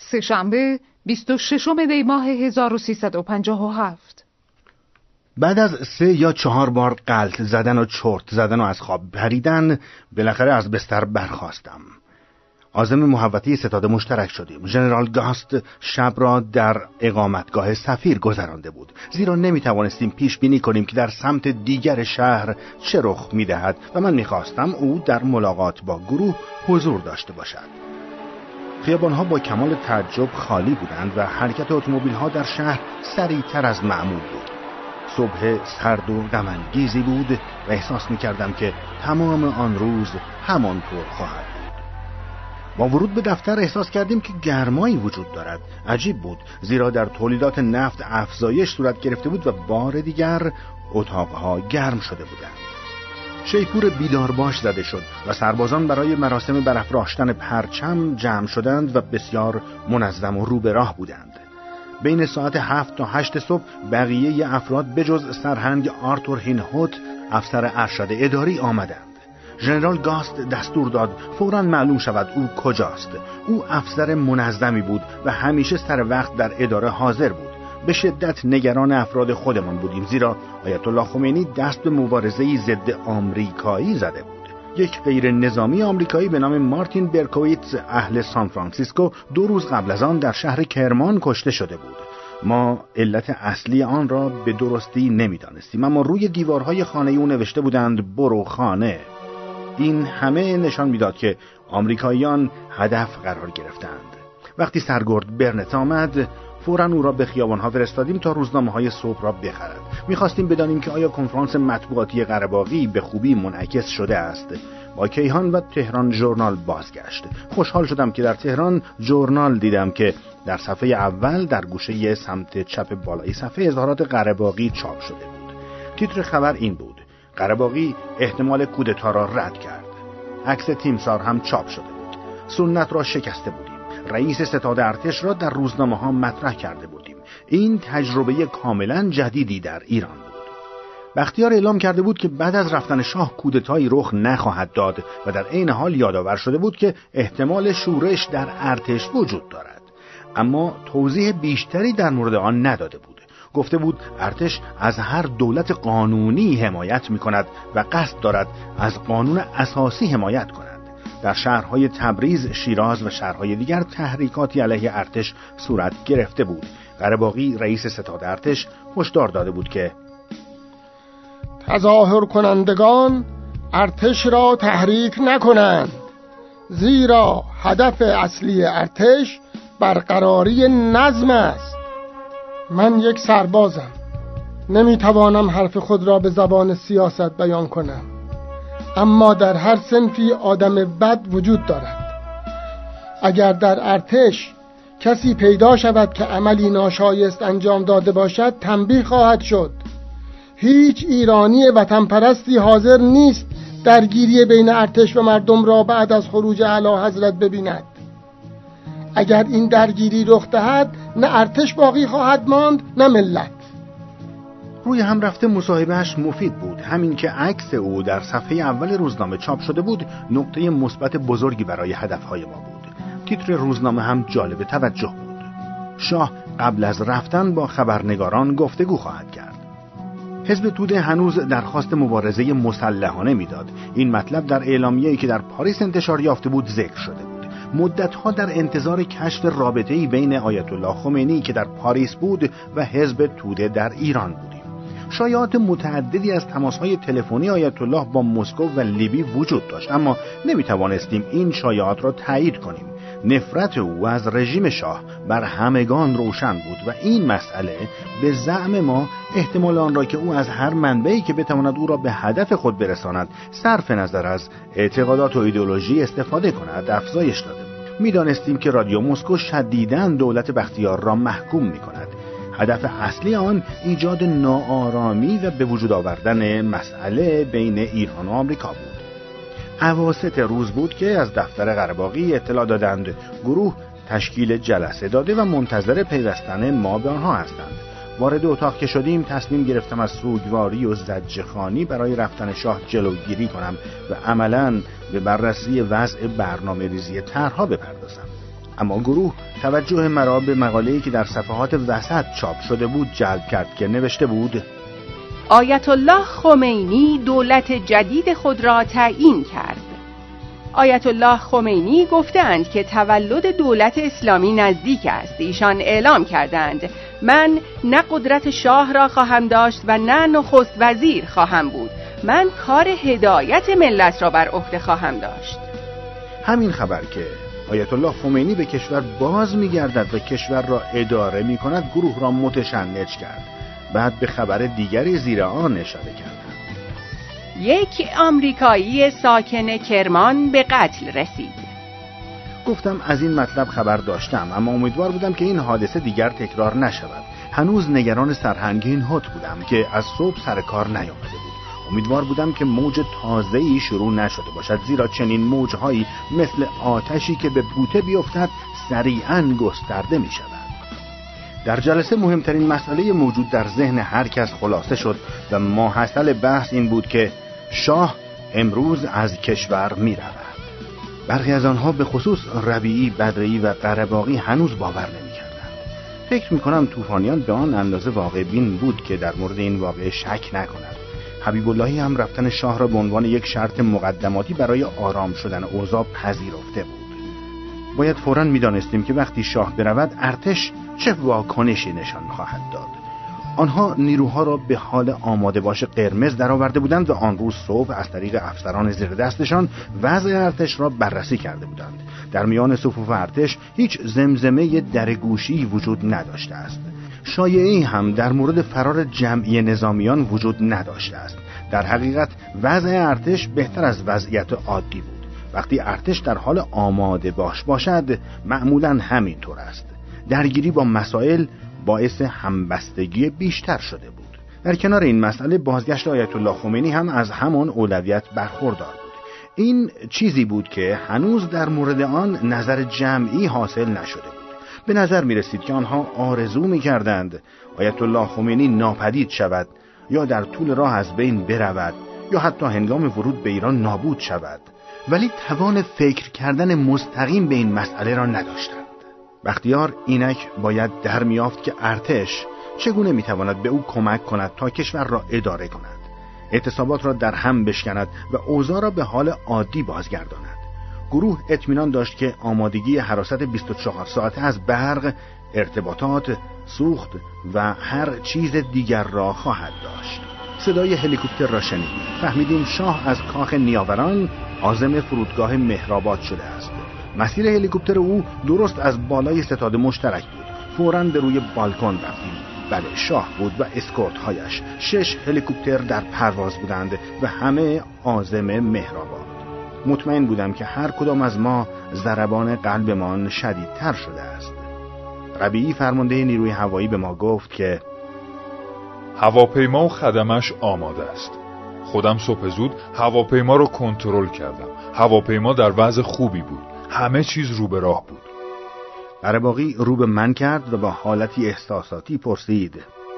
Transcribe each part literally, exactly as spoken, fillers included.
سه‌شنبه بیست و ششم دی ماه هزار و سیصد و پنجاه و هفت. بعد از سه یا چهار بار غلط زدن و چرت زدن و از خواب پریدن، بالاخره از بستر برخاستم. عازم محوطه ستاد مشترک شدیم. ژنرال گاست شب را در اقامتگاه سفیر گذرانده بود، زیرا نمیتوانستیم پیش بینی کنیم که در سمت دیگر شهر چه رخ میدهد و من میخواستم او در ملاقات با گروه حضور داشته باشد. خیابانها با کمال تعجب خالی بودند و حرکت اتومبیل‌ها در شهر سریعتر از معمول بود. صبح سرد و غم‌انگیزی بود و احساس می‌کردم که تمام آن روز همانطور خواهد بود. با ورود به دفتر احساس کردیم که گرمایی وجود دارد. عجیب بود، زیرا در تولیدات نفت افزایش صورت گرفته بود و بار دیگر اتاقها گرم شده بودند. شیپور بیدارباش زده شد و سربازان برای مراسم برافراشتن پرچم جمع شدند و بسیار منظم و رو به راه بودند. بین ساعت هفت تا هشت صبح بقیه افراد بجز سرهنگ آرتور هینهوت، افسر ارشد اداری، آمدند. ژنرال گاست دستور داد فوراً معلوم شود او کجاست. او افسر منظمی بود و همیشه سر وقت در اداره حاضر بود. به شدت نگران افراد خودمان بودیم، زیرا آیت الله خمینی دست به مبارزه‌ای ضد آمریکایی زده بود. یک غیر نظامی آمریکایی به نام مارتین برکویتز اهل سان فرانسیسکو دو روز قبل از آن در شهر کرمان کشته شده بود. ما علت اصلی آن را به درستی نمی‌دانستیم، اما روی دیوارهای خانه او نوشته بودند برو خانه. این همه نشان می‌داد که آمریکاییان هدف قرار گرفتند. وقتی سرگرد برنت آمد، فوراً او را به خیابان‌ها فرستادیم تا روزنامه‌های صبح را بخرد. می‌خواستیم بدانیم که آیا کنفرانس مطبوعاتی قره‌باغی به خوبی منعکس شده است. با کیهان و تهران ژورنال بازگشت. خوشحال شدم که در تهران ژورنال دیدم که در صفحه اول در گوشه سمت چپ بالای صفحه اظهارات قره‌باغی چاپ شده بود. تیتر خبر این بود: قره‌باغی احتمال کودتا را رد کرد. عکس تیمسار هم چاپ شده بود. سنت را شکسته بودیم. رئیس ستاد ارتش را در روزنامه‌ها مطرح کرده بودیم. این تجربه کاملا جدیدی در ایران بود. بختیار اعلام کرده بود که بعد از رفتن شاه کودتایی رخ نخواهد داد و در عین حال یادآور شده بود که احتمال شورش در ارتش وجود دارد، اما توضیح بیشتری در مورد آن نداده بود. گفته بود ارتش از هر دولت قانونی حمایت می‌کند و قصد دارد از قانون اساسی حمایت کند. در شهرهای تبریز، شیراز و شهرهای دیگر تحریکاتی علیه ارتش صورت گرفته بود. قره‌باغی رئیس ستاد ارتش هشدار داده بود که تظاهر کنندگان ارتش را تحریک نکنند، زیرا هدف اصلی ارتش برقراری نظم است. من یک سربازم، نمیتوانم حرف خود را به زبان سیاست بیان کنم، اما در هر صنفی آدم بد وجود دارد. اگر در ارتش کسی پیدا شود که عملی ناشایست انجام داده باشد، تنبیه خواهد شد. هیچ ایرانی وطن پرستی حاضر نیست درگیری بین ارتش و مردم را بعد از خروج اعلی حضرت ببیند. اگر این درگیری رخ دهد، نه ارتش باقی خواهد ماند نه ملت. روی هم رفته مصاحبهش مفید بود. همین که عکس او در صفحه اول روزنامه چاپ شده بود، نقطه مثبت بزرگی برای هدفهای ما بود. تیتر روزنامه هم جالب توجه بود: شاه قبل از رفتن با خبرنگاران گفتگو خواهد کرد. حزب توده هنوز درخواست مبارزه مسلحانه میداد. این مطلب در اعلامیه‌ای که در پاریس انتشار یافته بود ذکر شده بود. مدت‌ها در انتظار کشف رابطه‌ای بین آیت الله خمینی که در پاریس بود و حزب توده در ایران بودیم. شایعات متعددی از تماس‌های تلفنی آیت الله با مسکو و لیبی وجود داشت، اما نمی‌توانستیم این شایعات را تایید کنیم. نفرت او از رژیم شاه بر همگان روشن بود و این مسئله به زعم ما احتمال آن را که او از هر منبعی که بتواند او را به هدف خود برساند صرف نظر از اعتقادات و ایدئولوژی استفاده کند افزایش داده بود. می‌دانستیم که رادیو مسکو شدیداً دولت بختیار را محکوم می‌کند. هدف اصلی آن ایجاد ناآرامی و به وجود آوردن مسئله بین ایران و آمریکا بود. اواسط روز بود که از دفتر قره‌باغی اطلاع دادند گروه تشکیل جلسه داده و منتظر پیوستن ما به آنها هستند. وارد اتاق که شدیم تصمیم گرفتم از سوگواری و زجرخوانی برای رفتن شاه جلوگیری کنم و عملاً به بررسی وضع برنامه ریزی طرح‌ها بپردازم. اما گروه توجه مرا به مقاله‌ای که در صفحات وسط چاپ شده بود جلب کرد که نوشته بود: آیت الله خمینی دولت جدید خود را تعیین کرد. آیت الله خمینی گفتند که تولد دولت اسلامی نزدیک است. ایشان اعلام کردند من نه قدرت شاه را خواهم داشت و نه نخست وزیر خواهم بود. من کار هدایت ملت را بر عهده خواهم داشت. همین خبر که آیت الله خمینی به کشور باز می‌گردد و کشور را اداره می‌کند گروه را متشنج کرد. بعد به خبر دیگری زیر آن اشاره کردند. یک آمریکایی ساکن کرمان به قتل رسید. گفتم از این مطلب خبر داشتم، اما امیدوار بودم که این حادثه دیگر تکرار نشود. هنوز نگران سرهنگین هوت بودم که از صبح سر کار نیامده بود. امیدوار بودم که موج تازه‌ای شروع نشده باشد، زیرا چنین موجهایی مثل آتشی که به بوته بیفتد سریعاً گسترده می شود. در جلسه مهمترین مسئله موجود در ذهن هر کس خلاصه شد و ماحصل بحث این بود که شاه امروز از کشور می رود. برخی از آنها به خصوص ربیعی، بدرعی و قره‌باغی هنوز باور نمی کردند. فکر می کنم طوفانیان به آن اندازه واقع بین بود که در مورد این واقعه شک نکنند. حبیب اللهی هم رفتن شاه را به عنوان یک شرط مقدماتی برای آرام شدن اوضاع پذیرفته بود. باید فوراً می‌دانستیم که وقتی شاه برود ارتش چه واکنشی نشان خواهد داد. آنها نیروها را به حال آماده باش قرمز درآورده بودند و آن روز صبح از طریق افسران زیر دستشان وضع ارتش را بررسی کرده بودند. در میان صفوف ارتش هیچ زمزمه درگوشی وجود نداشته است. شایعی هم در مورد فرار جمعی نظامیان وجود نداشته است. در حقیقت وضع ارتش بهتر از وضعیت عادی بود. وقتی ارتش در حال آماده باش باشد معمولاً همین طور است. درگیری با مسائل باعث همبستگی بیشتر شده بود. در کنار این مسئله بازگشت آیت الله خمینی هم از همان اولویت برخوردار بود. این چیزی بود که هنوز در مورد آن نظر جمعی حاصل نشده بود. به نظر می رسید که آنها آرزو می کردند آیت الله خمینی ناپدید شود یا در طول راه از بین برود یا حتی هنگام ورود به ایران نابود شود، ولی توان فکر کردن مستقیم به این مسئله را نداشتند. بختیار اینک باید در میافت که ارتش چگونه میتواند به او کمک کند تا کشور را اداره کند، اعتصابات را در هم بشکند و اوضاع را به حال عادی بازگرداند. گروه اطمینان داشت که آمادگی حراست بیست و چهار ساعته از برق، ارتباطات، سوخت و هر چیز دیگر را خواهد داشت. صدای هلیکوپتر را شنیدیم. فهمیدیم شاه از کاخ نیاوران عازم فرودگاه مهرآباد شده است. مسیر هلیکوپتر او درست از بالای ستاد مشترک بود. فوراً به روی بالکن رفتیم. بله، شاه بود و اسکورت‌هایش. شش هلیکوپتر در پرواز بودند و همه عازم مهرآباد. مطمئن بودم که هر کدام از ما ضربان قلبمان شدیدتر شده است. ربیعی فرمانده نیروی هوایی به ما گفت که هواپیما و خدمش آماده است. خودم صبح زود هواپیما رو کنترل کردم. هواپیما در وضع خوبی بود. همه چیز رو به راه بود. قره‌باغی رو به من کرد و با حالتی احساساتی پرسید: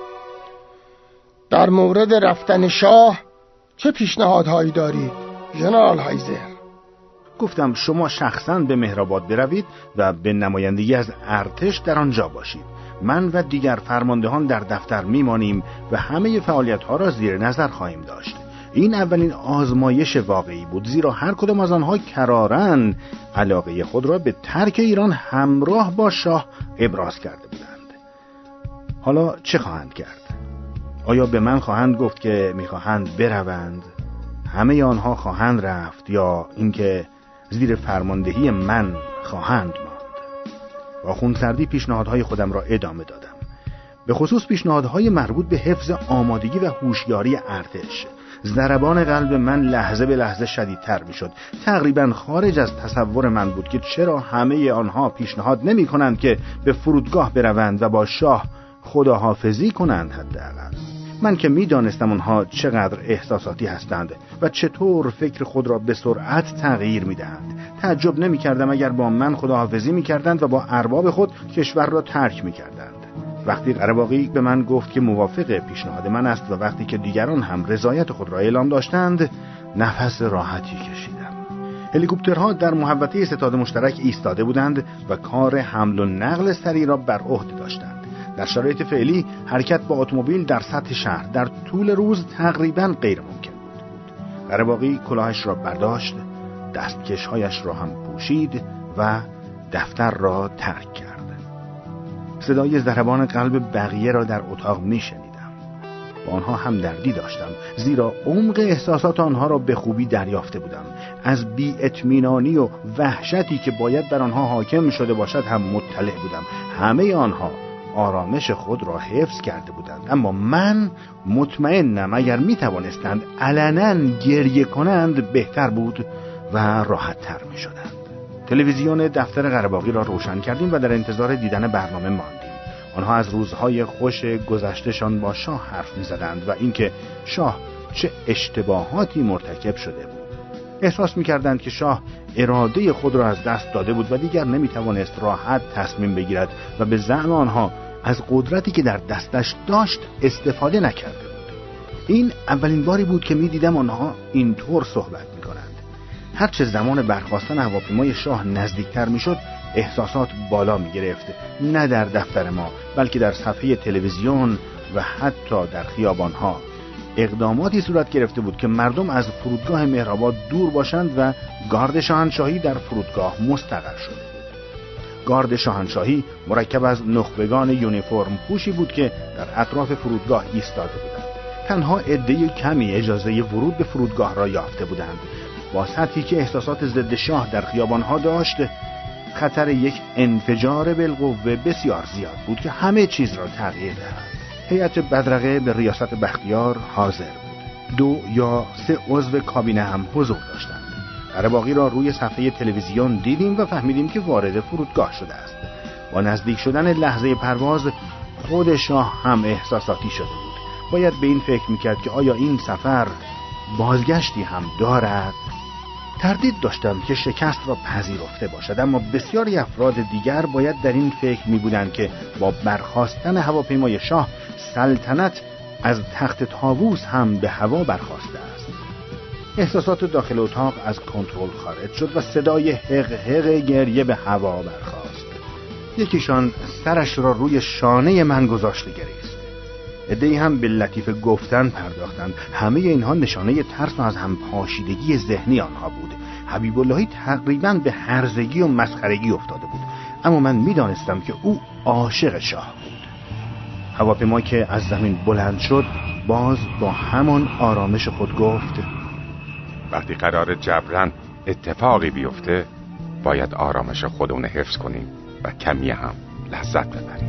در مورد رفتن شاه چه پیشنهادهایی دارید ژنرال هایزر؟ گفتم شما شخصاً به مهرآباد بروید و به نمایندگی از ارتش در آنجا باشید. من و دیگر فرماندهان در دفتر میمانیم و همه فعالیت‌ها را زیر نظر خواهیم داشت. این اولین آزمایش واقعی بود، زیرا هر کدام از آنها کراراً علاقه خود را به ترک ایران همراه با شاه ابراز کرده بودند. حالا چه خواهند کرد؟ آیا به من خواهند گفت که میخواهند بروند؟ همه آنها خواهند رفت یا اینکه زیر فرماندهی من خواهند ماند؟ با خونسردی پیشنهادهای خودم را ادامه دادم، به خصوص پیشنهادهای مربوط به حفظ آمادگی و هوشیاری ارتش. ضربان قلب من لحظه به لحظه شدیدتر می شد. تقریبا خارج از تصور من بود که چرا همه آنها پیشنهاد نمی کنند که به فرودگاه بروند و با شاه خداحافظی کنند. حداقل من که می دانستم آنها چقدر احساساتی هستند و چطور فکر خود را به سرعت تغییر می دهند. تعجب نمی کردم اگر با من خداحافظی می کردند و با ارباب خود کشور را ترک می کردند. وقتی قره‌باغی به من گفت که موافق پیشنهاد من است و وقتی که دیگران هم رضایت خود را اعلام داشتند، نفس راحتی کشیدم. هلیکوپترها در محوطه ستاد مشترک ایستاده بودند و کار حمل و نقل سریع را بر عهده داشتند. در شرایط فعلی حرکت با اتومبیل در سطح شهر در طول روز تقریباً غیر ممکن بود. قره‌باغی کلاهش را برداشت، دستکش‌هایش را هم پوشید و دفتر را ترک کرد. صدای ضربان قلب بقیه را در اتاق می‌شنیدم. با آنها هم دردی داشتم، زیرا عمق احساسات آنها را به خوبی دریافته بودم. از بی‌اطمینانی و وحشتی که باید بر آنها حاکم شده باشد هم مطلع بودم. همه آنها آرامش خود را حفظ کرده بودند، اما من مطمئنم اگر می توانستند علنا گریه کنند بهتر بود و راحت تر می شدند. تلویزیون دفتر قره‌باغی را روشن کردیم و در انتظار دیدن برنامه ماندیم. آنها از روزهای خوش گذشتهشان با شاه حرف می زدند و اینکه شاه چه اشتباهاتی مرتکب شده بود. احساس می کردند که شاه اراده خود را از دست داده بود و دیگر نمی توانست راحت تصمیم بگیرد و به زعم آنها از قدرتی که در دستش داشت استفاده نکرده بود. این اولین باری بود که می دیدم آنها اینطور صحبت می کنند. هرچه زمان برخاستن هواپیمای شاه نزدیکتر می شد احساسات بالا می گرفت، نه در دفتر ما بلکه در صفحه تلویزیون و حتی در خیابانها. اقداماتی صورت گرفته بود که مردم از فرودگاه مهرآباد دور باشند و گارد شاهنشاهی در فرودگاه مستقر شده بود. گارد شاهنشاهی مرکب از نخبگان یونیفرم پوشی بود که در اطراف فرودگاه ایستاده بودند. تنها عده کمی اجازه ورود به فرودگاه را یافته بودند. با سطحی که احساسات ضد شاه در خیابانها داشت، خطر یک انفجار بالقوه بسیار زیاد بود که همه چیز را تغییر دهد. هیئت بدرقه به ریاست بختیار حاضر بود. دو یا سه عضو کابینه هم حضور داشتند. قره‌باغی را روی صفحه تلویزیون دیدیم و فهمیدیم که وارد فرودگاه شده است. با نزدیک شدن لحظه پرواز خود شاه هم احساساتی شده بود. باید به این فکر میکرد که آیا این سفر بازگشتی هم دارد؟ تردید داشتم که شکست را پذیرفته باشد، اما بسیاری افراد دیگر باید در این فکر می بودند که با برخاستن هواپیمای شاه سلطنت از تخت طاووس هم به هوا برخاسته است. احساسات داخل اتاق از کنترل خارج شد و صدای حق حق گریه به هوا برخاست. یکیشان سرش را روی شانه من گذاشته گریست. عده‌ای هم به لطیفه گفتن پرداختند. همه اینها نشانه ترس و از هم پاشیدگی ذهنی آنها بود. حبیب اللهی تقریباً به هرزگی و مسخرگی افتاده بود، اما من می‌دانستم که او عاشق شاه بود. هواپیما که از زمین بلند شد باز با همان آرامش خود گفت: وقتی قرار جبران اتفاقی بیفته باید آرامش خودمون حفظ کنیم و کمی هم لذت ببریم.